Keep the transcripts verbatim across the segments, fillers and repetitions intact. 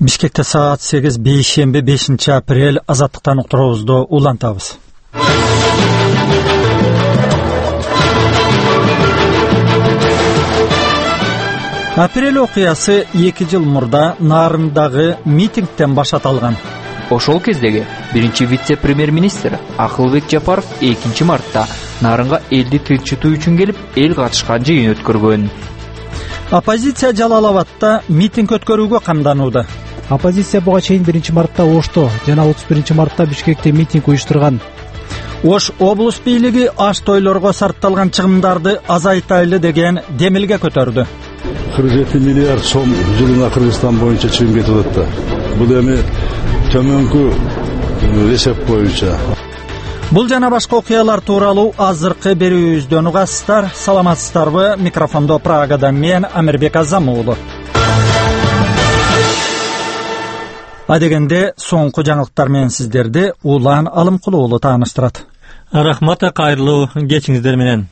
Бишкекте саат сегиз, бейшемби бешинчи апрель. Азаттыктан уктуруубузду улантабыз. Апрель окуясы эки жыл мурда Нарындагы митингден башаталган. Ошол кездеги биринчи вице-премьер-министр Акылбек Жапаров экинчи мартта Нарынга элди тынчытуу үчүн келип, эл катышкан жыйын өткөргөн. Оппозиция Жалал-Абадта митинг өткөрүүгө камданууда. Оппозиция буга чейин биринчи мартта Ошто жана отуз биринчи мартта Бишкекте митинг уюштурган. Ош облус бийлиги аш тойлорго сарпталган чыгымдарды азайтайлы деген демилге көтөрдү. кырк жети миллиард сом жылына Кыргызстан боюнча чыгым кетип атат да. Бул эми төмөнкү эсеп боюнча. Бул жана башка окуялар тууралуу азыркы берүүбүздөн угасыздар. Саламатсыздарбы? Микрофондо Прагадан мен Амирбек Азам уулу. Адегенде соңку жаңылыктар менен сиздерди Улан Алымкулуу уулу тааныштырат. Рахмат, кайрылуу кечиңиздер менен.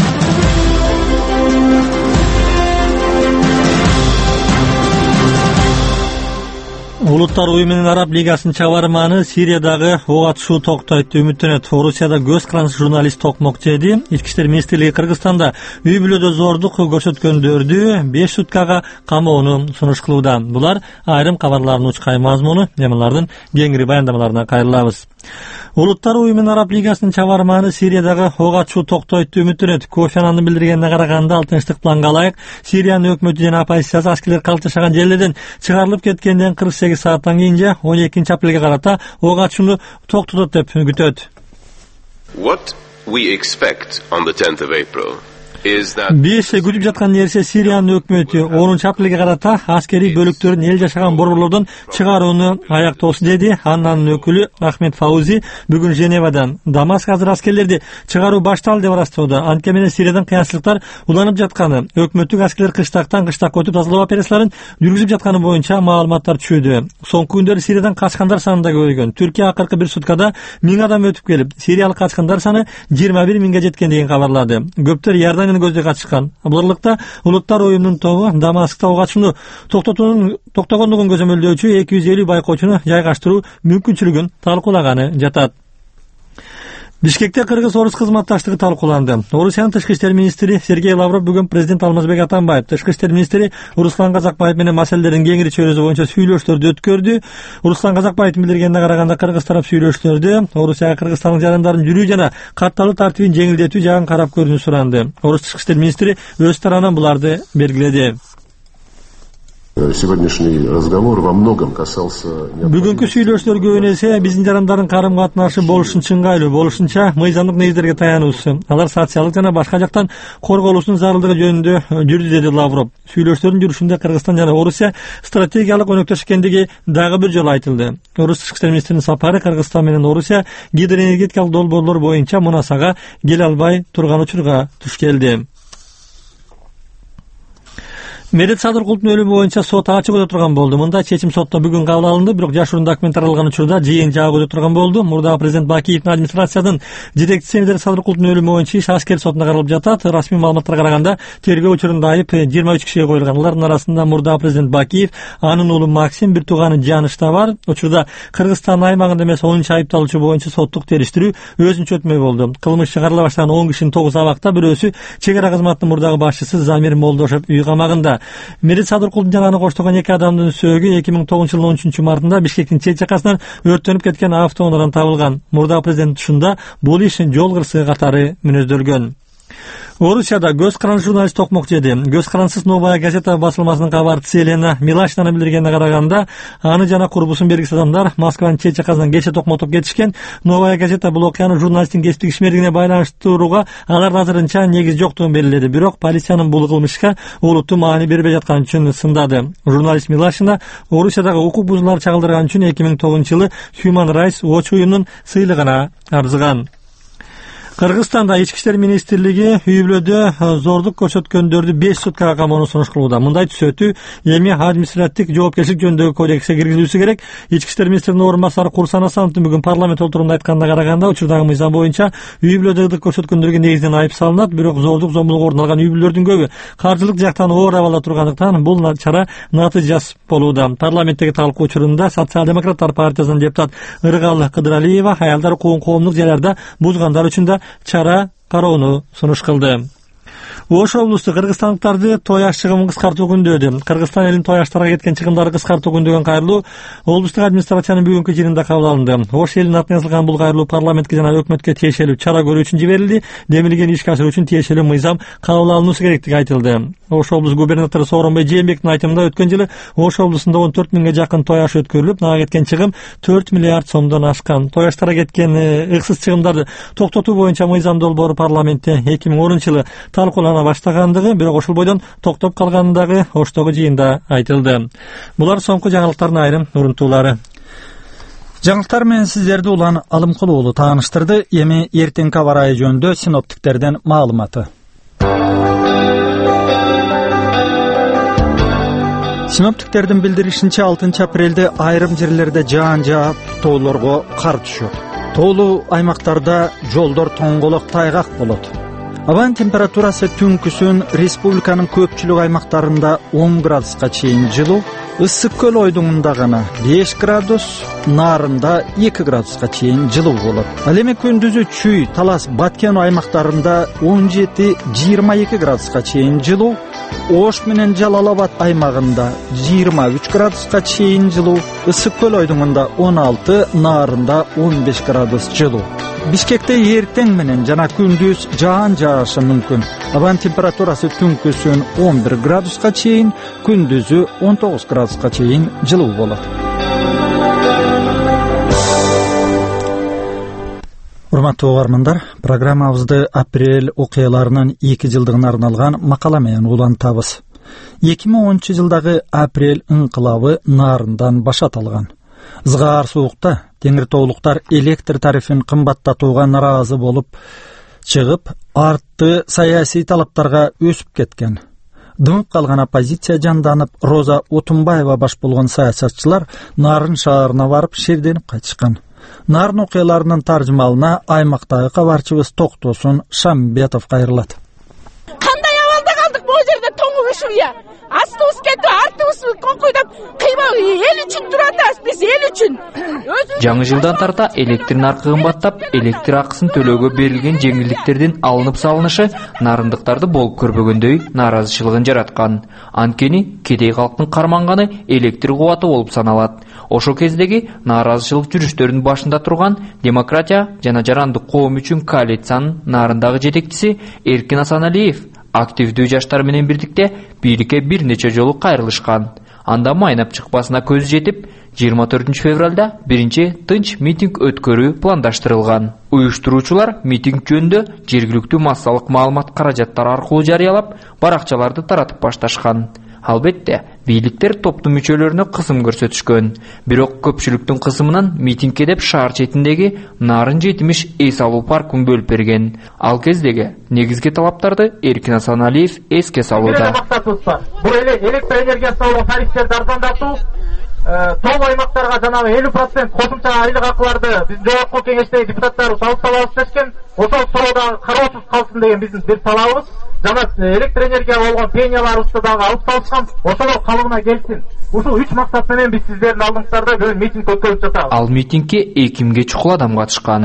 Улуттар уюму менен Араб лигасынын чабарманы Сириядагы ок атышуу токтойт үмүттөнөт. Орусияда көз карансыз журналист токмок жеди. Ички иштер министрлиги Кыргызстанда үй бүлөдө зордук көрсөткөндөрдү беш суткага камоону сунуш кылууда. Булар айрым кабарлардын учкай мазмуну. Эмалардын кеңири баяндамаларына кайрылабыз. Улуттар уюму менен Араб лигасынын чабарманы Сириядагы ок атышуу токтойт үмүттөнөт. Кофи Аннандын билдиргенине караганда, ал тынчтык планга ылайык Сириянын өкмөтү жана оппозициясы аскерлер калып жашаган жерлерден чыгарылып кеткенден кырк сегиз сааттан кийин он экинчи апрелге карата ок атышууну токтотот деп күтөт. What we expect on the tenth of April Биз күтүп жаткан нерсе Сириянын өкмөтү онунчу апрелге карата аскерий бөлүктөрүн эл жашаган борборлордон чыгарууну аяктоосу, деди Аннанын өкүлү Ахмед Фаузи бүгүн Женевадан. Дамаск азыр аскерлерди чыгаруу башталды деп ырастоодо. Анткени менен Сириядан кыянчылыктар уланып жатканы, өкмөттүк аскерлер кыштактан кыштакка өтүп тазалоо операцияларын жүргүзүп жатканы боюнча маалыматтар түшүүдө. Соңку күндөрү Сириядан качкандар саны да көбөйгөн. Түркия акыркы бир суткада миң адам өтүп келип, сириялык качкандар саны жыйырма бир миңге жеткен деген кабарлады. Көптөр Иордания көздөй качышкан. Буларлыкта улуттар уюмунун тобу Дамаскта ок атышууну токтотуунун токтогондугун көзөмөлдөөчү эки жүз элүү байкоочуну жайгаштыруу мүмкүнчүлүгүн талкуулаганы жатат. Бишкекте Кыргыз-Орус кызматташтыгы талкууланды. Орусиянын тышкы иштер министри Сергей Лавров бүгүн президент Алмазбек Атамбаев, тышкы иштер министри Руслан Казакбаев менен маселелердин кеңири чөйрөсү боюнча сүйлөшүүлөрдү өткөрдү. Руслан Казакбаевдин билдиргенине караганда, Кыргыз тарап сүйлөшүүлөрдө Орусияга Кыргызстандын жарандарын жүрүү жана катталуу тартибин жеңилдетүү жагын карап көрүүнү суранды. Орус тышкы иштер министри өз тарабынан буларды белгиледи. Сегодняшний разговор во многом касался... Бүгүнкү сүйлөшүүлөр көбүн эсе биздин жарандардын карым катнашы болушун чыңгайлуу болушунча мыйзамдык негиздерге таянуусу, алар социалдык жана башка жактан корголуусунун зарылдыгы жөнүндө жүрдү, деди Лавров. Сүйлөшүүлөрдүн жүрүшүндө Кыргызстан жана Орусия стратегиялык өнөктөш экендиги дагы бир жолу айтылды. Орус тышкы иштер министринин сапары Кыргызстан менен Орусия гидроэнергетикалык долбоорлор боюнча мунасага келе албай турган учурга туш келди. Мерет Садыркулдун өлүмү боюнча сот ачык өтө турган болду. Мында чечим сотто бүгүн кабыл алынды, бирок жашыруун документ таралган учурда жыйын жабык өтө турган болду. Мурдагы президент Бакиевдин администрациянын жетекчиси Мерет Садыркулдун өлүмү боюнча иш аскер сотуна каралып жатат. Расмий маалыматтарга караганда, тергөө учурунда айып жыйырма үч кишиге коюлган. Алардын арасында мурдагы президент Бакиев, анын уулу Максим, бир тууганы Жаныш да бар. Учурда Кыргызстан аймагында эмес онунчу айыпталуучу боюнча соттук териштирүү өзүнчө өтмөй болду. Кылмыш чыгарыла баштаган он кишинин тогуз абакта, бирөөсү чек ара кызматынын мурдагы башчысы Замир Молдошев үй камагында. Мерет Садыркулдун жанагына коштогон эки адамдын сөөгү эки миң тогузунчу жылдын он үчүнчү мартында Бишкектин чет жакасынан өрттөнүп кеткен автоунадан табылган. Мурдагы президент тушунда бул иш жол кырсыгы катары мүнөздөлгөн. Орусияда көз карансыз журналист токмок жеди. Көз карансыз Новая газета басылмасынын кабарчысы Елена Милашинанын билдиргенине караганда, аны жана курбусун бергис адамдар Москванын чет жакасынан кече токмотуп кетишкен. Новая газета бул окуяны журналисттин кесиптик ишмерлигине байланыштырууга алар азырынча негиз жоктугун белгиледи. Бирок полициянын бул кылмышка олуттуу маани бербей жатканы үчүн сындады. Журналист Милашина Орусиядагы укук бузууларды чагылдырган үчүн эки миң тогузунчу жылы Human Rights Watch уюмунун сыйлыгына арзыган. Кыргызстанда ички иштер министрлиги үй бүлөдө зордук көрсөткөндөрдү беш суткага камоону сунуш кылууда. Мындай түзөтүү эми административдик жоопкерчилик жөнүндөгү кодекске киргизилүүсү керек. Ички иштер министринин орун басары Курсан Асановдун бүгүн парламент отурумунда айтканына караганда, учурдагы мыйзам боюнча үй бүлөдө ырдык көрсөткөндөргө негизинен айып салынат, бирок зордук зомбулук орун алган үй бүлөлөрдүн көбү каржылык жактан оор абалда тургандыктан бул чара натыйжасыз болууда. Парламенттеги талкуу учурунда Социал-демократтар партиясынын депутат Ыргал Кыдыралиева аялдар укугун коомдук жайларда бузгандар үчүн да чара кароону сунуш кылды. Ош облусту кыргызстандыктарды той аш чыгымын кыскартуу күндөдү. Кыргызстан элинин той аштарга кеткен чыгымдарды кыскартуу күндөгөн кайрылуу облустук администрациянын бүгүнкү жыйынында кабыл алынды. Ош элинин атына жазылган бул кайрылуу парламентке жана өкмөткө тиешелүү чара көрүү үчүн жиберилди. Демилгени ишке ашыруу үчүн тиешелүү мыйзам кабыл алынуусу керектиги айтылды. Ош облус губернатору Сооронбай Жээнбектин айтымында өткөн жылы Ош облусунда он төрт миңге жакын той аш өткөрүлүп, ага кеткен чыгым төрт миллиард сомдон ашкан. Той аштарга кеткен ыксыз чыгымдарды токтотуу боюнча мыйзам долбоору парламентте эки миң онунчу жылы талкуулана баштагандыгы, бирок ошол бойдон токтоп калгандыгы Оштогу жыйында айтылды. Булар соңку жаңылыктардын айрым урунтуулары. Жаңылыктар менен сиздерди Улан Алымкулуу уулу тааныштырды. Эми эртеңки аба ырайы жөнүндө синоптиктерден маалыматы. Синоптиктердин билдиришинче алтынчы апрелде айрым жерлерде жаан жаап, тоолорго кар түшөт. Тоолуу аймактарда жолдор тоңголок тайгак болот. Абанын температурасы түнкүсүн республиканын көпчүлүк аймактарында он градуска чейин жылуу, Ысык көл ойдуңунда гана беш градус, Нарында эки градуска чейин жылуу болот. Ал эми күндүзү Чүй, Талас, Баткен аймактарында он жети жыйырма эки градуска чейин жылуу, Ош менен Жалал Абад аймагында жыйырма үч градуска чейин жылуу, Ысык көл ойдуңунда он алты, Нарында он беш градус жылуу. Бишкекте эртең менен жана күндүз жаан жаашы мүмкүн. Абанын температурасы түнкүсүн он бир градуска чейин, күндүзү он тогуз градуска чейин жылуу болот. Урматтуу угармандар, программабызды апрель окуяларынын эки жылдыгына арналган макала менен улантабыз. эки миң онунчу жылдагы апрель ыңкылабы Нарындан башатылган. Згаар суукта теңир тоолуктар электр тарифин кымбаттатууга наразы болуп чыгып, артты саясий талаптарга өсүп кеткен. Дымып калган оппозиция жанданып, Роза Отунбаева баш болгон саясатчылар Нарын шаарына барып шерденип кайтышкан. Нарын окуяларынын таржымалына аймактагы кабарчыбыз Токтосун Шамбетов кайрылат. Кандай абалда калдык бул жерде тоңуп ушуя? Астыбыз кетти, артыбыз конкойдоп кыймак эл үчүн турат атабыз, биз эл үчүн. Жаңы жылдан тарта электр наркы кымбаттап, электр акысын төлөөгө берилген жеңилдиктердин алынып салынышы нарындыктарды болуп көрбөгөндөй нааразычылыгын жараткан. Анткени кедей калктын карманганы электр кубаты болуп саналат. Ошол кездеги нааразычылык жүрүштөрүнүн башында турган Демократия жана Жарандык коом үчүн коалициянын Нарындагы жетекчиси Эркин Асаналиев активдүү жаштар менен бирдикте бийликке бир нече жолу кайрылышкан. Анда майнап чыкпасына көз жетип, жыйырма төртүнчү февралда биринчи тынч митинг өткөрүү пландаштырылган. Уюштуруучулар митинг жөнүндө жергиликтүү массалык маалымат каражаттары аркылуу жарыялап, баракчаларды таратып башташкан. Албетте, бийликтер топтун мүчөлөрүнө кысым көрсөтүшкөн. Бирок көпчүлүктүн кысымынан митингке деп шаар четиндеги Нарын жетимиш эс алуу паркын бөлүп берген. Ал кездеги негизги талаптарды Эркин Асаналиев эске салууда. Бул электр энергиясы болгон тарифтерди арзандатуу, тоң аймактарга жанагы элүү процент кошумча айлык акыларды биз жогорку кеңештеги депутаттарыбыз алып салабыз дешкен. Ошол суроодагы кароосуз калсын деген биздин бир талабыбыз. Жана электр энергия болгон пенияларыбызды дагы алып салышкан. Ошол калыбына келсин. Ушул үч максат менен биз сиздердин алдыңыздарда бүгүн митинг өткөрүп жатабыз. Ал митингке эки миңге чукул адам катышкан.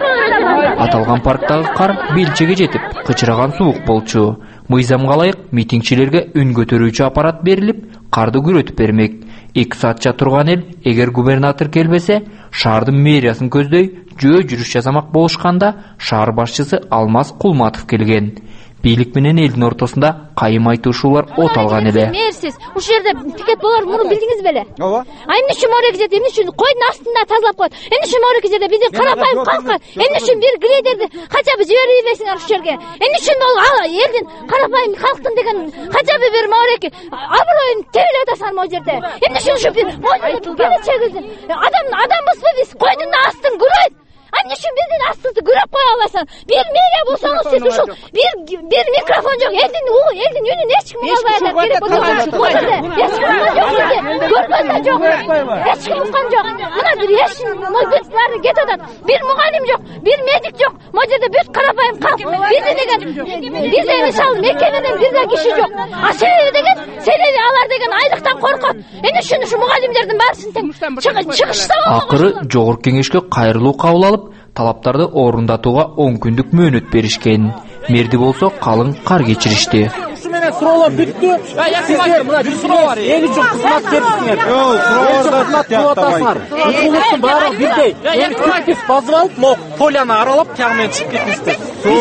Аталган парктагы кар белчеге жетип, кычыраган суук болчу. Мыйзамга ылайык митингчилерге үн көтөрүүчү аппарат берилип, карды күрөтүп бермек. эки саатча турган эл, эгер губернатор келбесе, шаардын мэриясын көздөй жөө жүрүш жасамак болушканда, шаар башчысы Алмаз Кулматов келген. Бийлик менен элдин ортосунда кайым айтышуулар от алган эле. Мерсиз, ушул жерде пикет болор, муну билдиңиз беле? Ооба. А эмне үчүн морек жерде, эмне үчүн койдун астында тазалап коет? Эмне үчүн морек жерде биздин карапайым калкка, эмне үчүн бир грейдерди качабы жибере берсиңер ушул жерге? Эмне үчүн бол элдин карапайым калктын деген качабы бир морек аброюн тебелеп атасыңар могу жерде? Эмне үчүн ушу бир келечегибиздин адам адамбызбы биз? Койдун астын күрөйт. А Эмне үчүн биздин астыбызды күрөп кое аласың? Бир мэрия болсоңуз сиз ушул бир бир микрофон жок. Элдин элдин үнүн эч ким албай атат. Керек болсо бул жерде эч ким жок жерде. Көргөн да жок. Эч ким уккан жок. Мына бир эч мөддөтлөр кетип атат. Бир мугалим жок, бир медик жок. Могу жерде бүт карапайым калк. Бизде деген бизде мисалы мекемеден бир да киши жок. А себеби деген себеби алар деген айлыктан коркот. Эне үчүн ушу мугалимдердин баарысын тең чыгышса болот. Акыры жогорку кеңешке кайрылуу кабыл алып, талаптарды орундатууга он күндүк мөөнөт беришкен. Мерди болсо калың кар кечиришти. Менен суроолор бүттү. Сиздер мына бир суроо бар. Эл үчүн кызмат берсиңер. Жок, суроолорду кылатасыңар. Укугуңуздун баары бирдей. Эми күптүс базып алып, могу поляны аралап, тагы менен чыгып кетиңиздер.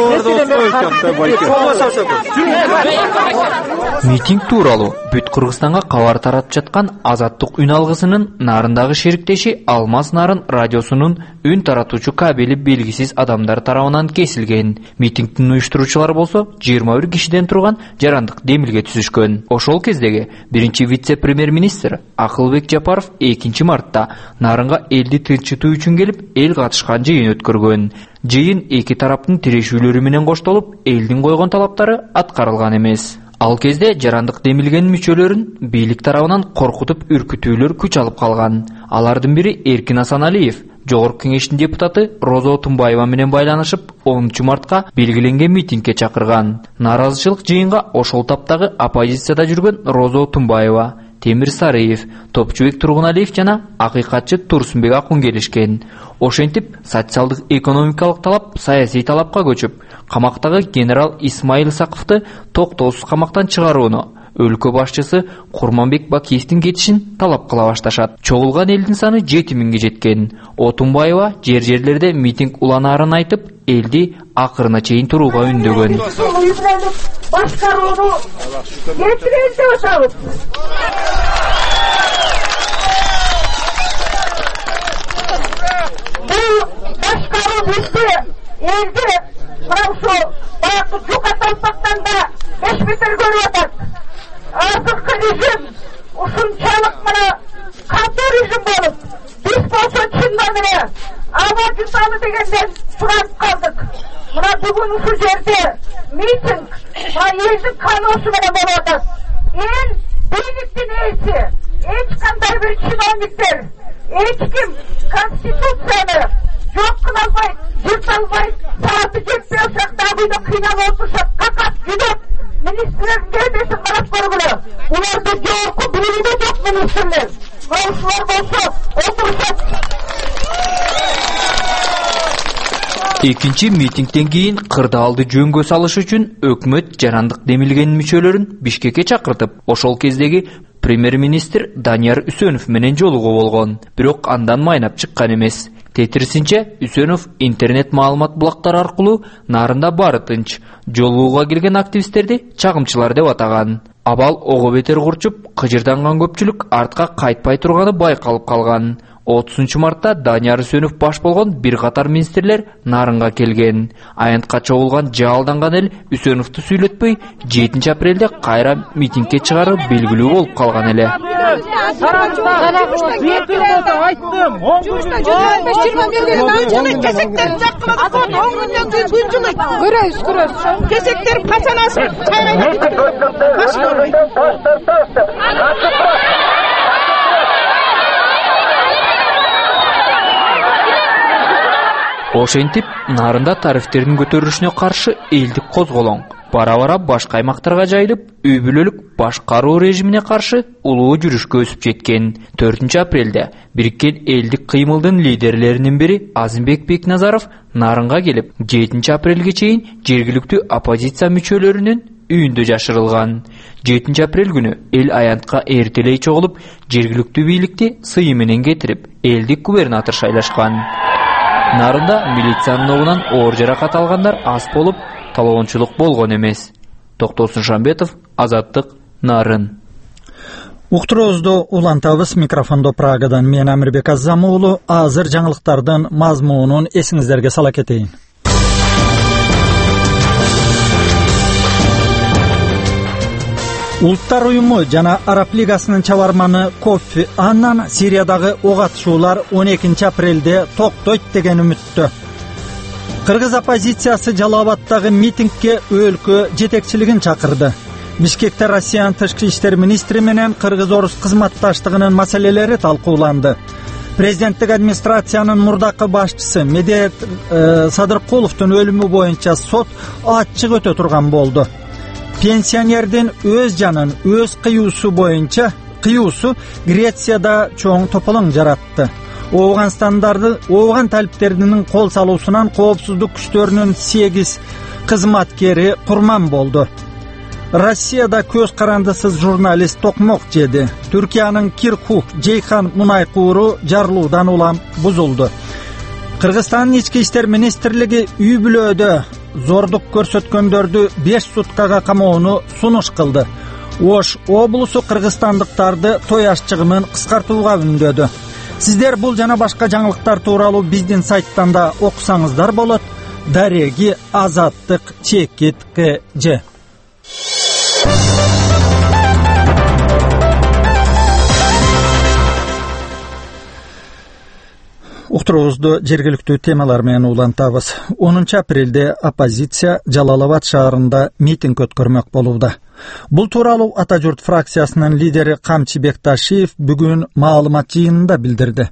Митинг тууралуу бүт Кыргызстанга кабар таратып жаткан Азаттык үн алгысынын нарындагы шериктеши Алмаз Нарын радиосунун үн таратуучу кабели белгисиз адамдар тарабынан кесилген. Митингдин уюштуруучулары болсо жыйырма бир кишиден турган жарандык демилге түзүшкөн. Ошол кездеги биринчи вице-премьер-министр Акылбек Жапаров экинчи мартта Нарынга элди тынчытуу үчүн келип, эл катышкан жыйын өткөргөн. Жыйын эки тараптын тирешүүлөрү менен коштолуп, элдин койгон талаптары аткарылган эмес. Ал кезде жарандык демилгенин мүчөлөрүн бийлик тарабынан коркутуп үркүтүүлөр күч алып калган. Алардын бири Эркин Асаналиев, жогорку кеңештин депутаты Роза Отунбаева менен байланышып, онунчу мартка белгиленген митингге чакырган. Нааразычылык жыйынга ошол таптагы оппозицияда жүргөн Роза Отунбаева, Темир Сарыев, Топчубек Тургуналиев жана акыйкатчы Турсунбек Акун келишкен. Ошентип, социалдык экономикалык талап саясий талапка көчүп, камактагы генерал Исмаил Саковду токтоосуз камактан чыгарууну, өлкө башчысы Курманбек Бакиевдин кетишин талап кыла башташат. Чогулган элдин саны жети миңге жеткен. Отунбаева жер-жерлерде митинг уланаарын айтып, элди акырына чейин турууга үндөгөн. Башкарууну кетирейин деп атабыз. Башкаруу бизде элди мына ушул баягы жука талпактан да беш метр көрүп атат. Азыркы режим ушунчалык мына катуу режим болуп, биз болсо чындап эле аба жуталы дегенден сурап калдык. Мына бүгүн ушул жерде митинг мына элдин каноосу менен болуп атат. Эл бийликтин ээси, эч кандай бир чиновниктер, эч ким конституцияны жок кыла албайт, жырта албайт, сааты жетпей алсак дагы үйдө кыйналып отурушат, какат жүдөп министрлердин келбесин карап көргүлө. Буларда жогорку билими жок министрлер. Ушулар болсо отурушат. Экинчи митингден кийин кырдаалды жөнгө салыш үчүн өкмөт жарандык демилгенин мүчөлөрүн Бишкекке чакыртып, ошол кездеги премьер-министр Данияр Үсөнов менен жолугуу болгон. Бирок андан майнап чыккан эмес. Тетирисинче, Үсөнов интернет маалымат булактары аркылуу нарында баары тынч, жолугууга келген активисттерди чагымчылар деп атаган. Абал ого бетер курчуп, кыжырданган көпчүлүк артка кайтпай турганы байкалып калган. отузунчу мартта Данияр Үсөнов баш болгон бир катар министрлер Нарынга келген. Аянтка чогулган жаалданган эл Үсөновду сүйлөтпөй, жетинчи апрелде кайра митингге чыгаруу белгилүү болуп калган эле. Айттым, он жумушта жүз он беш жыйырма берген анчалык кесектер жактырат. Азат он күндөн кийин күн жылыйт. Көрөбүз, көрөбүз. Кесектер качан ашып чайрайт. Ошентип, Нарында тарифтердин көтөрүлүшүнө каршы элдик козголоң бара-бара башка аймактарга жайылып, үй бүлөлүк башкаруу режимине каршы улуу жүрүшкө өсүп жеткен. төртүнчү апрелде Бириккен элдик кыймылдын лидерлеринин бири Азимбек Бекназаров Нарынга келип, жетинчи апрелге чейин жергиликтүү оппозиция мүчөлөрүнүн үйүндө жашырылган. жетинчи апрель күнү эл аянтка эртелей чогулуп, жергиликтүү бийликти сыйы менен кетирип, элдик губернатор шайлашкан. Нарында милициянын обунан оор жаракат алгандар аз болуп, талоончулук болгон эмес. Токтосун Шамбетов, Азаттык, Нарын. Уктуруубузду улантабыз. Микрофондо Прагадан мен Амирбек Азам уулу. Азыр жаңылыктардын мазмунун эсиңиздерге сала кетейин. Улуттар уюму жана Араб лигасынын чабарманы Кофи Аннан Сириядагы ок атышуулар он экинчи апрелде токтойт деген үмүттө. Кыргыз оппозициясы Жалал Абадтагы митингге өлкө жетекчилигин чакырды. Бишкекте Россиянын тышкы иштер министри менен кыргыз-орус кызматташтыгынын маселелери талкууланды. Президенттик администрациянын мурдакы башчысы Медет э, Садыркуловдун өлүмү боюнча сот ачык өтө турган болду. Пенсионердин өз жанын өз кыюусу боюнча кыюусу Грецияда чоң тополоң жаратты. Оуганстандарды Оуган талиптеринин кол салуусунан коопсуздук күчтөрүнүн сегиз кызматкери курман болду. Россияда көз карандысыз журналист токмок жеди. Түркиянын Киркук Жейхан мунай кууру жарылуудан улам бузулду. Кыргызстандын ички иштер министрлиги үй бүлөдө зордук көрсөткөндөрдү беш суткага камоону сунуш кылды. Ош облусу кыргызстандыктарды той ашчыгын кыскартууга үндөдү. Сиздер бул жана башка жаңылыктар тууралуу биздин сайттан да окусаңыздар болот. Дареги Азаттык Чекит КЖ. Уктуруубузду жергиликтүү темалар менен улантабыз. онунчу апрелде оппозиция Жалал Абад шаарында митинг өткөрмөк болууда. Бул тууралуу Ата журт фракциясынын лидери Камчы Бекташиев бүгүн маалымат жыйынында билдирди.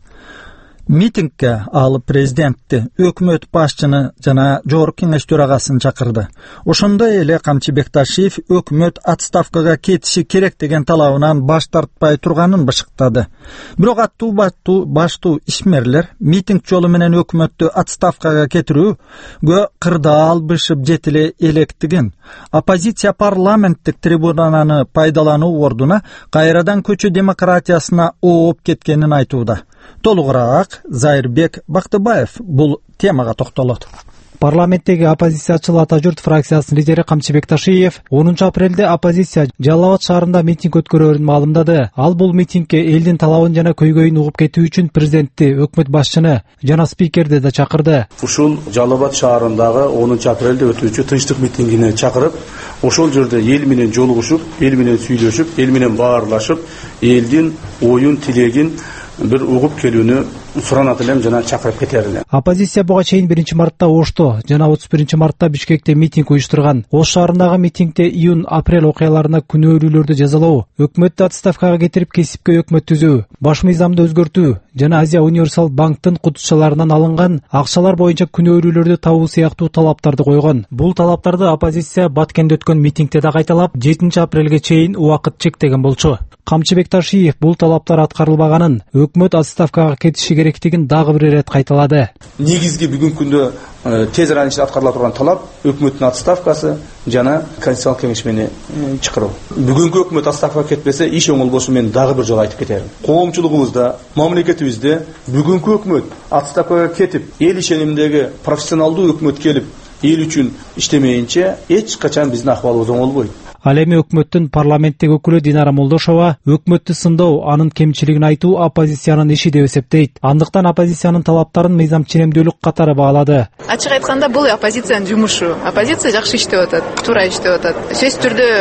Митингге ал президентти, өкмөт башчыны жана жогорку кеңеш төрагасын чакырды. Ошондой эле Камчы Бекташиев өкмөт отставкага кетиши керек деген талабынан баш тартпай турганын бышыктады. Бирок аттуу баштуу ишмерлер митинг жолу менен өкмөттү отставкага кетирүүгө кырдаал бышып жетиле электигин, оппозиция парламенттик трибунаны пайдалануу ордуна кайрадан көчү демократиясына ооп кеткенин айтууда. Толугураак Зайырбек Бактыбаев бул темага токтолот. Парламенттеги оппозициячыл Ата журт фракциясынын лидери Камчы Бекташиев онунчу апрелде оппозиция Жалал Абад шаарында митинг өткөрөрүн маалымдады. Ал бул митингге элдин талабын жана көйгөйүн угуп кетүү үчүн президентти, өкмөт башчыны жана спикерди да чакырды. Ушул Жалал Абад шаарындагы онунчу апрелде өтүүчү тынчтык митингине чакырып, ошол жерде эл менен жолугушуп, эл менен сүйлөшүп, эл менен баарлашып, элдин оюн, тилегин бир угуп келүүнү суранат элем жана чакырып кетер элем. Оппозиция буга чейин биринчи мартта Ошто жана отуз биринчи мартта Бишкекте митинг уюштурган. Ош шаарындагы митингде июнь-апрель окуяларына күнөөлүүлөрдү жазалоо, өкмөттү отставкага кетирип кесипкөй өкмөт түзүү, баш мыйзамды өзгөртүү жана Азия Универсал банктын кутушчаларынан алынган акчалар боюнча күнөөлүүлөрдү табуу сыяктуу талаптарды койгон. Бул талаптарды оппозиция Баткенде өткөн митингде да кайталап, жетинчи апрелге чейин убакыт чектеген болчу. Камчы Бекташиев бул талаптар аткарылбаганын, өкмөт отставкага кетиши керектигин дагы бир ирет кайталады. Негизги бүгүнкү күндө тез арада ичинде аткарыла турган талап өкмөттүн отставкасы жана конституциялык кеңешмени чакыруу. Бүгүнкү өкмөт отставкага кетпесе иш оңол болушу мен дагы бир жолу айтып кетерим. Коомчулугубузда, мамлекетибизде бүгүнкү өкмөт отставкага кетип, эл ишенимдеги профессионалдуу өкмөт келип, эл үчүн иштемейинче эч качан биздин акыбалыбыз оңолбойт. Ал эми өкмөттүн парламенттеги өкүлү Динара Молдошова өкмөттү сындоо, анын кемчилигин айтуу оппозициянын иши деп эсептейт. Андыктан оппозициянын талаптарын мыйзам ченемдүүлүк катары баалады. Ачык айтканда бул оппозициянын жумушу. Оппозиция жакшы иштеп атат, туура иштеп атат. Сөзсүз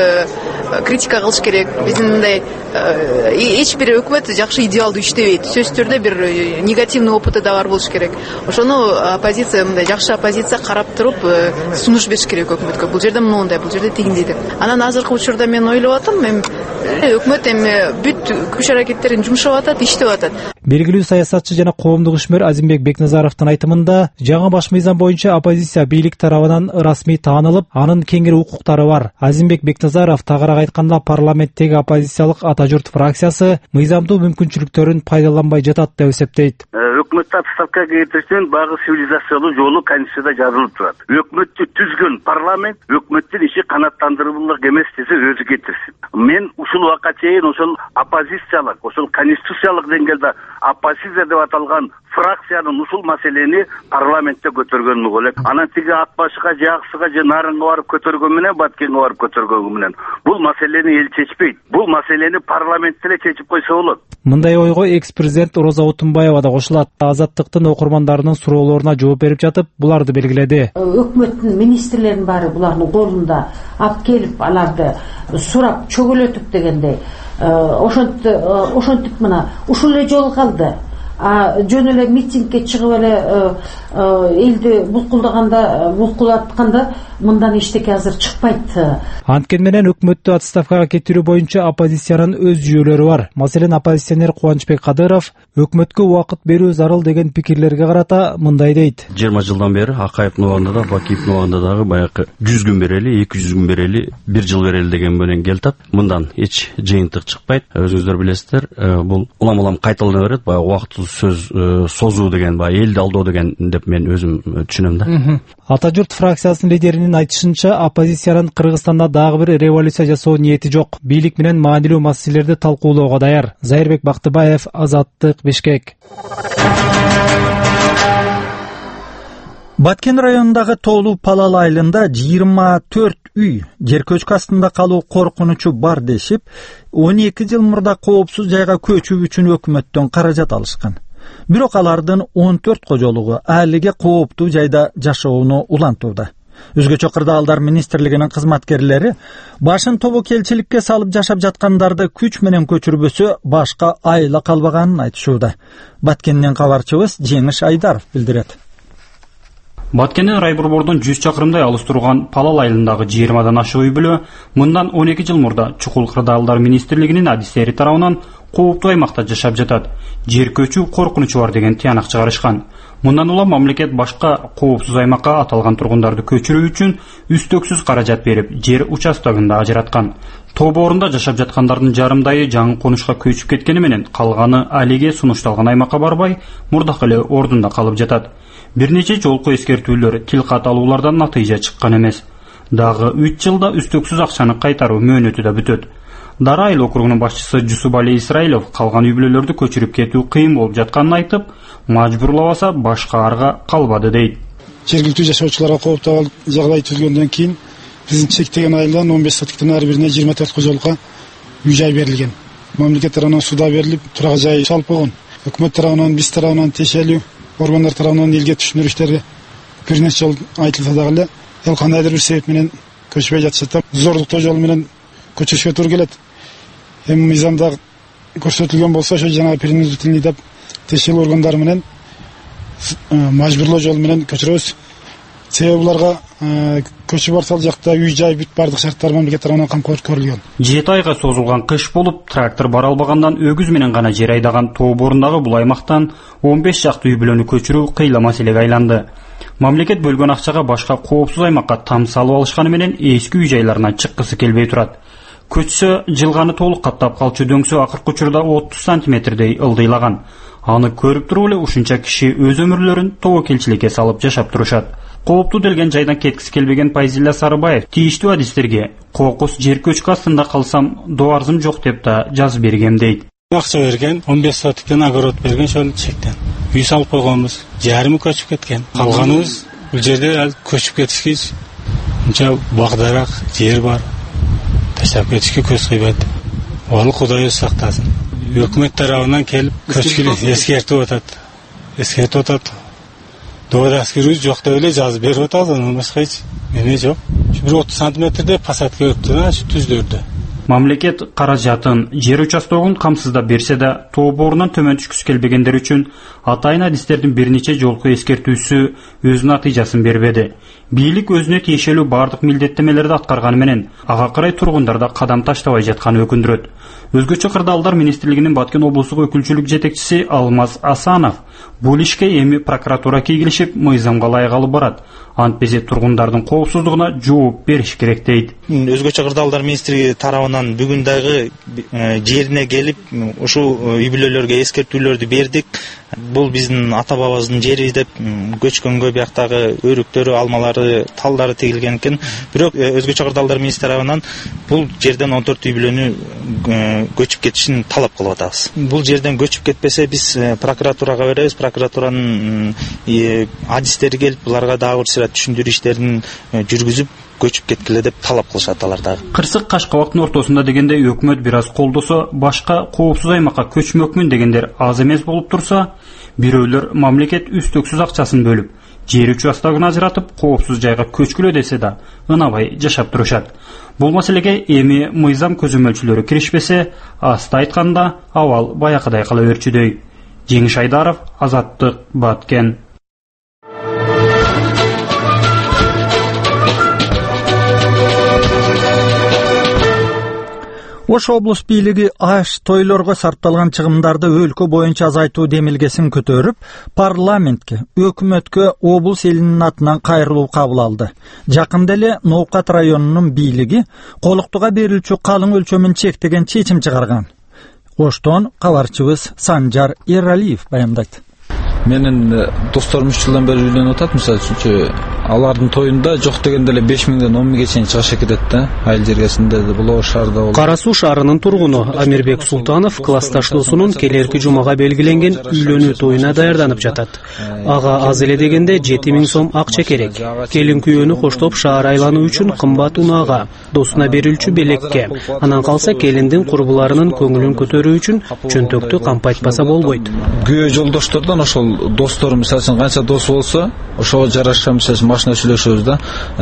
түрдө критика кылыш керек. Биздин мындай эч бир өкмөт жакшы идеалдуу иштебейт. Сөзсүз түрдө бир негативный опыты да бар болуш керек. Ошону оппозиция мындай жакшы оппозиция карап туруп сунуш бериш керек өкмөткө. Бул жерде моундай, бул жерде тигиндей деп. Анан азыркы учурда мен ойлоп атам, эми өкмөт эми бүт күч аракеттерин жумшап атат, иштеп атат. Белгилүү саясатчы жана коомдук ишмер Азимбек Бекназаровдун айтымында, жаңы баш мыйзам боюнча оппозиция бийлик тарабынан расмий таанылып, анын кеңири укуктары бар. Азимбек Бекназаров тагыраак айтканда парламенттеги оппозициялык Ата журт фракциясы мыйзамдуу мүмкүнчүлүктөрүн пайдаланбай жатат деп эсептейт. Өкмөттү отставкага кетиришин багы цивилизациялуу жолу конституцияда жазылып турат. Өкмөттү түзгөн парламент өкмөттүн иши канааттандырылык эмес десе өзү кетирсин. Мен ушул убакка чейин ошол оппозициялык, ошол конституциялык деңгээлде оппозиция деп аталган фракциянын ушул маселени парламентте көтөргөнү элек. Анан тиги ат башыга, же Аксыга, же Нарынга барып көтөргөн менен, Баткенге барып көтөргөн менен бул маселени эл чечпейт. Бул маселени парламентте эле чечип койсо болот. Мындай ойго экс-президент Роза Отунбаева да кошулат. Азаттыктын окурмандарынын суроолоруна жооп берип жатып, буларды белгиледи. Өкмөттүн министрлеринин баары булардын колунда алып келип, аларды сурап чөгөлөтүп дегендей, ошентип ошентип мына ушул эле жол калды. жөн эле митингге чыгып эле элди булкулдаганда булкулатканда мындан эчтеке азыр чыкпайт. Анткени менен өкмөттү отставкага кетирүү боюнча оппозициянын өз жүйөлөрү бар. Маселен, оппозиционер Кубанычбек Кадыров өкмөткө убакыт берүү зарыл деген пикирлерге карата мындай дейт. жыйырма жылдан бери Акаевдин убагында да, Бакиевдин убагында дагы баягы жүз күн берели, эки жүз күн берели, бир жыл берели деген менен келтап, мындан эч жыйынтык чыкпайт. Өзүңүздөр билесиздер, бул улам-улам кайталана берет. Баягы убакыттуу сөз созуу деген, баягы элди алдоо деген деп мен өзүм түшүнөм да. Ата журт фракциясынын лидеринин айтышынча, оппозициянын Кыргызстанда дагы бир революция жасоо ниети жок. Бийлик менен маанилүү маселелерди талкуулоого даяр. Зайырбек Бактыбаев, Азаттык, Бишкек. Баткен районундагы Тоолуу Палал айылында жыйырма төрт үй жер көчкү астында калуу коркунучу бар дешип, он эки жыл мурда коопсуз жайга көчүү үчүн өкмөттөн каражат алышкан. Бирок алардын он төрт кожолугу алиге кооптуу жайда жашоону улантууда. Өзгөчө кырдаалдар министрлигинин кызматкерлери башын тобокелчиликке салып жашап жаткандарды күч менен көчүрбөсө башка айла калбаганын айтышууда. Баткенден кабарчыбыз Жеңиш Айдаров билдирет. Баткенден райборбордон жүз чакырымдай алыс турган Палал айылындагы жыйырмадан ашык үй бүлө мындан он эки жыл мурда Чукул кырдаалдар министрлигинин адистери тарабынан кооптуу аймакта жашап жатат. Жер көчүү коркунучу бар деген тыянак чыгарышкан. Мындан улам мамлекет башка коопсуз аймакка аталган тургундарды көчүрүү үчүн үстөксүз каражат берип, жер участогун да ажыраткан. Тоборунда жашап жаткандардын жарымдайы жаңы конушка көчүп кеткени менен калганы алиге сунушталган аймакка барбай, мурдакы эле ордунда калып жатат. Бир нече жолку эскертүүлөр, тилкат алуулардан натыйжа чыккан эмес. Дагы үч жылда үстөксүз акчаны кайтаруу мөөнөтү да бүтөт. Дара айыл округунун башчысы Жусубали Исраилов калган үй бүлөлөрдү көчүрүп кетүү кыйын болуп жатканын айтып, мажбурлабаса башка арга калбады дейт. Жергиликтүү жашоочуларга кооптуу жагдай түзүлгөндөн кийин биздин чектеген айылдан он беш соттуктун ар бирине жыйырма төрт кожолукка үй жай берилген. Мамлекет тарабынан суда берилип, турак жай салып койгон. Өкмөт тарабынан, биз тарабынан тиешелүү органдар тарабынан элге түшүндүрүштөр бир нече жол айтылса дагы эле эл кандайдыр бир себеп менен көчпөй жатышат да. Зордуктоо жол менен көчүшкө туура келет. Эми мыйзамда көрсөтүлгөн болсо, ошо жанагы принудительный деп тиешелүү органдар менен мажбурлоо жол менен көчүрөбүз. Себеби буларга көчүп барсал жакта үй жай бүт бардык шарттар мамлекет тарабынан камкор көрүлгөн. жети айга созулган кыш болуп, трактор бара албагандан өгүз менен гана жер айдаган Тооборундагы бул аймактан он беш жакты үй бүлөнү көчүрүү кыйла маселеге айланды. Мамлекет бөлгөн акчага башка коопсуз аймакка там салып алышканы менен эски үй жайларынан чыккысы келбей турат. Көчсө жылганы толук каптап калчу дөңсө акыркы учурда отуз сантиметрдей ылдыйлаган. Аны көрүп туруп эле ушунча киши өз өмүрлөрүн тобокелчиликке салып жашап турушат. Кооптуу делген жайдан кеткиси келбеген Пайзилла Сарыбаев тийиштүү адистерге кокус жер көчкү астында калсам доарзым жок деп да жазып бергем дейт. Акча берген, он беш сотуктан огород берген, ошону чектен. Үй салып койгонбуз, жарымы көчүп кеткен. Калганыбыз бул жерде ал көчүп кетишкич унча багдарак жер бар. Таштап кетишке көз кыйбайт. Ал Кудай өз сактасын. Өкмөт тарабынан келип көчкүлү эскертип атат. Эскертип атат. Doğru askerimiz yok da öyle caz bir otaz onun başka hiç ne yok. Şu otuz santimetrede pasat gördü, şu düzdürdü. Мамлекет каражатын жер участогун камсыздап берсе да, Тооборунан төмөн түшкүсү келбегендер үчүн атайын адистердин бир нече жолку эскертүүсү өз натыйжасын бербеди. Бийлик өзүнө тиешелүү бардык милдеттемелерди аткарганы менен ага карай тургундарда кадам таштабай жатканы өкүндүрөт. Өзгөчө кырдаалдар министрлигинин Баткен облустук өкүлчүлүк жетекчиси Алмаз Асанов бул ишке эми прокуратура кийгилишип мыйзамга ылайык алып барат. Антпесе тургундардын коопсуздугуна жооп бериш керек дейт. Өзгөчө кырдаалдар министрлиги тарабынан бүгүн дагы жерине келип ушул үй бүлөлөргө эскертүүлөрдү бердик. Бул биздин ата бабабыздын жери деп көчкөнгө бияктагы өрүктөрү, алмалары, талдары тегилген экен. Бирок өзгөчө кырдаалдар министрлиги тарабынан бул жерден он төрт үй бүлөнү көчүп кетишин талап кылып атабыз. Бул жерден көчүп кетпесе биз прокуратурага беребиз. Прокуратуранын адистери келип буларга дагы бир сыйра түшүндүрүү иштерин жүргүзүп көчүп кеткиле деп талап кылышат алар дагы. Кырсык Кашкабактын ортосунда дегенде өкмөт бир аз колдосо, башка коопсуз аймакка көчмөкмүн дегендер аз эмес болуп турса, бирөөлөр мамлекет үстөксүз акчасын бөлүп, жер участогун ажыратып, коопсуз жайга көчкүлө десе да, ынабай жашап турушат. Бул маселеге эми мыйзам көзөмөлчүлөрү киришпесе, аста айтканда абал баякыдай кала өрчүдөй. Жеңиш Айдаров, Азаттык, Баткен. Ош облус бийлиги аш тойлорго сарпталган чыгымдарды өлкө боюнча азайтуу демилгесин көтөрүп, парламентке, өкмөткө облус элинин атынан кайрылуу кабыл алды. Жакында эле Ноокат районунун бийлиги колуктуга берилчү калың өлчөмүн чектеген чечим чыгарган. Оштон кабарчыбыз Санжар Эралиев баяндайт. Менин досторум үч жылдан бери үйлөнүп атат, мисалы үчүнчү алардын тоюнда жок дегенде эле беш миңден он миңге чейин чыгыш экетет да. Айыл жергесинде бул Ош шаарында болот. Кара Суу шаарынын тургуну Амирбек Султанов классташтуусунун келерки жумага белгиленген үйлөнүү тоюна даярданып жатат. Ага аз эле дегенде жети миң сом акча керек. Келин күйөөнү коштоп шаар айлануу үчүн кымбат унаага, досуна берилчү белекке, анан калса келиндин курбуларынын көңүлүн көтөрүү үчүн чөнтөктү кампайтпаса болбойт. Күйөө жолдоштордон ошол достор мисалы үчүн канча досу болсо, ошого жараша мисалы үчүн машина сүйлөшөбүз да.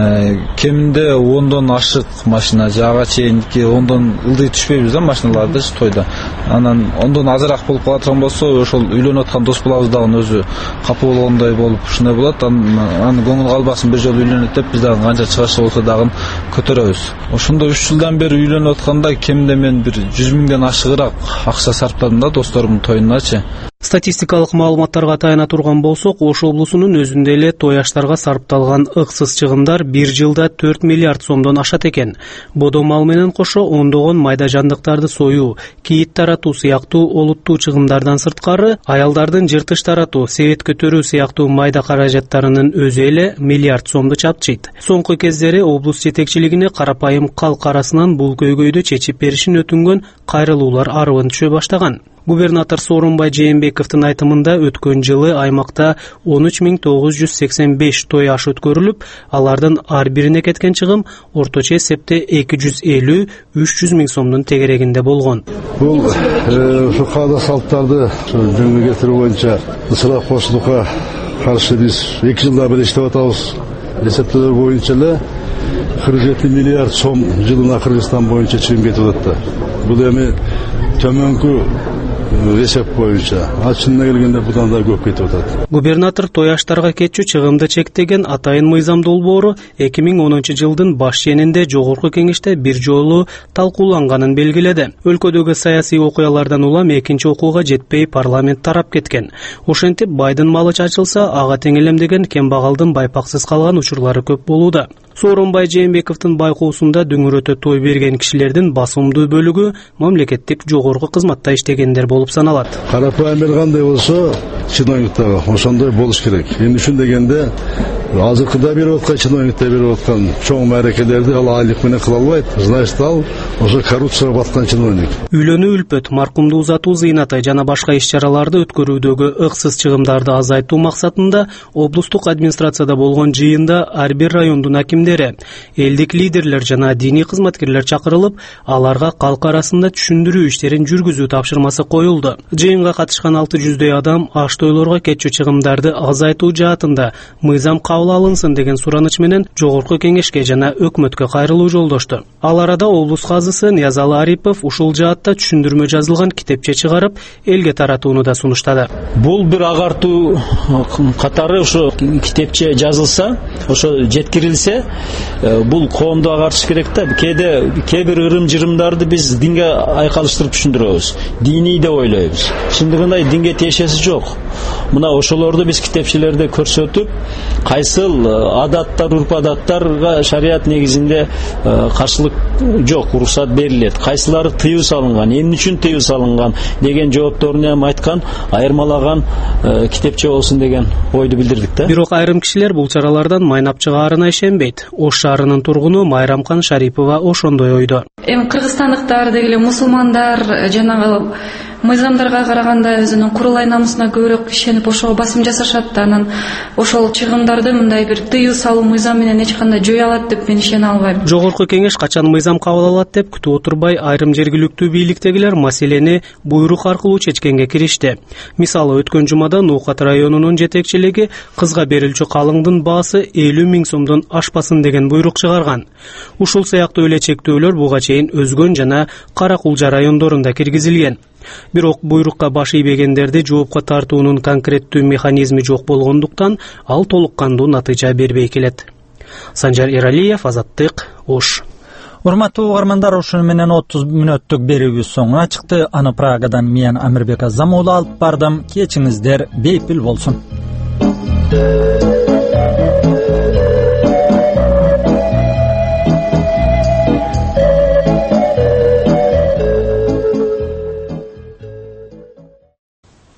Кеминде ондон ашык машина, жага чейинки ондон ылдый түшпөйбүз да машиналарды тойда. Анан ондон азыраак болуп калган болсо, ошол үйлөнүп аткан дос балабыз дагы өзү капа болгондой болуп ушундай болот. Анан көңүл калбасын, бир жолу үйлөнөт деп биз дагы канча чыгышы болсо дагы көтөрөбүз. Ошондо үч жылдан бери үйлөнүп атканда кеминде мен бир жүз миңден ашыгыраак акча сарптадым да досторумдун тоюначы. Статистикалык маалыматтарга таяна турган болсок, Ош облусунун өзүндө эле той аштарга сарпталган ыксыз чыгымдар бир жылда төрт миллиард сомдон ашат экен. Бодо мал менен кошо ондогон майда жандыктарды союу, кийит таратуу сыяктуу олуттуу чыгымдардан сырткары, аялдардын жыртыш таратуу, себет көтөрүү сыяктуу майда каражаттарынын өзү эле миллиард сомду чапчыйт. Соңку кездери облус жетекчилигине карапайым калк арасынан бул көйгөйдү чечип беришин өтүнгөн кайрылуулар арыбын түшө баштаган. Губернатор Сооронбай Жээнбековдун айтымында өткөн жылы аймакта он үч миң тогуз жүз сексен беш той аш өткөрүлүп, алардын ар бирине кеткен чыгым орточо эсепте эки жүз элүү — үч жүз миң сомдун тегерегинде болгон. Бул ушу каада салттарды жөнгө кетирүү боюнча ысырап кошулукка каршы биз эки жылдан бери иштеп атабыз. Эсептөөлөр боюнча эле кырк жети миллиард сом жылына Кыргызстан боюнча чыгым кетип атат. Бул эми төмөнкү эсеп боюнча, ачына келгенде будан да көп кетип атат. Губернатор той аштарга кетчү чыгымды чектеген Атайын мыйзам долбоору эки миң онунчу жылдын баш ченинде жогорку кеңеште бир жолу талкууланганын белгиледи. Өлкөдөгү саясий окуялардан улам экинчи окууга жетпей парламент тарап кеткен. Ошентип байдын малы чачылса, ага теңелемдеген кембагалдын байпаксыз калган учурлары көп болууда. Сооронбай Жээнбековдун байкоосунда дүңүрөтө той берген кишилердин басымдуу бөлүгү мамлекеттик жогорку кызматта иштегендер болуп саналат. Карапайым эл кандай болсо, чиновниктагы ошондой болуш керек. Эми ушун дегенде азыркыда берип аткан чиновниктер берип аткан чоң мааракелерди ал айлык менен кыла албайт. Значит, ал ошо коррупцияга баткан чиновник. Үйлөнүү үлпөт, маркумду узатуу зыйнаты жана башка иш-чараларды өткөрүүдөгү ыксыз чыгымдарды азайтуу максатында облустук администрацияда болгон жыйында ар бир райондун акимдери, элдик лидерлер жана диний кызматкерлер чакырылып, аларга калк арасында түшүндүрүү иштерин жүргүзүү тапшырмасы коюлду. Жыйынга катышкан алты жүздөй адам аш тойлорго кетчү чыгымдарды азайтуу жаатында мыйзам кабыл алынсын деген сураныч менен жогорку кеңешке жана өкмөткө кайрылуу жолдошту. Ал арада облус казысы Ниязалы Арипов ушул жаатта түшүндүрмө жазылган китепче чыгарып, элге таратууну да сунуштады. Бул бир агартуу катары ошо китепче жазылса, ошо жеткирилсе, бул коомду агартыш керек да. Кээде кээ бир ырым-жырымдарды биз динге айкалыштырып түшүндүрөбүз. Диний деп ойлойбуз. Чындыгында динге тиешеси жок. Мына ошолорду биз китепчелерде көрсөтүп, кайсыл адаттар, урп-адаттарга шарият негизинде каршылык жок, уруксат берилет. Кайсылары тыюу салынган, эмне үчүн тыюу салынган деген жоопторуну эми айткан, айырмалаган китепче болсун деген ойду билдирдик да. Бирок айрым кишилер бул чаралардан майнап чыгаарына ишенбейт. Ош шаарынын тургуну Майрамкан Шарипова ошондой ойдо. Эми кыргызстандыктар дегеле мусулмандар жанагы мыйзамдарга караганда өзүнүн курулай намусуна көбүрөөк ишенип ошого басым жасашат да, анан ошол чыгымдарды мындай бир тыюу салуу мыйзам менен эч кандай жөө алат деп мен ишене албайм. Жогорку кеңеш качан мыйзам кабыл алат деп күтүп отурбай, айрым жергиликтүү бийликтегилер маселени буйрук аркылуу чечкенге киришти. Мисалы, өткөн жумада Ноокат районунун жетекчилиги кызга берилчү калыңдын баасы элүү миң сомдон ашпасын деген буйрук чыгарган. Ушул сыяктуу эле чектөөлөр буга чейин Өзгөн жана Кара Кулжа райондорунда киргизилген. Бирок буйрукка баш ийбегендерди жоопко тартуунун конкреттүү механизми жок болгондуктан ал толук кандуу натыйжа бербей келет. Санжар Эралиев, Азаттык, Ош. Урматтуу угармандар, ушуну менен отуз мүнөттүк берүүбүз соңуна чыкты. Аны Прагадан мен Амирбек Азамуулу алып бардым. Кечиңиздер бейпил болсун.